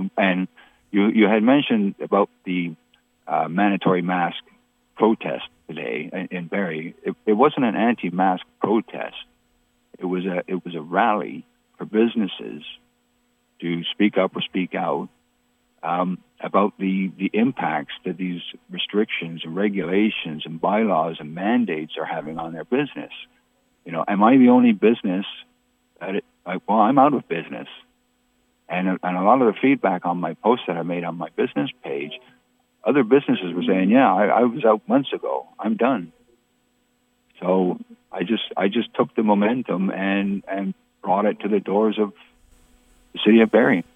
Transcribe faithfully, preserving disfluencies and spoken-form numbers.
And, and you you had mentioned about the uh, mandatory mask protest today in, in Barrie. It, it wasn't an anti-mask protest. It was a it was a rally for businesses to speak up or speak out um, about the, the impacts that these restrictions and regulations and bylaws and mandates are having on their business. You know, am I the only business that it, like, well, I'm out of business. And, and a lot of the feedback on my posts that I made on my business page, other businesses were saying, yeah, I, I was out months ago. I'm done. So I just I just took the momentum and, and brought it to the doors of the city of Barrie.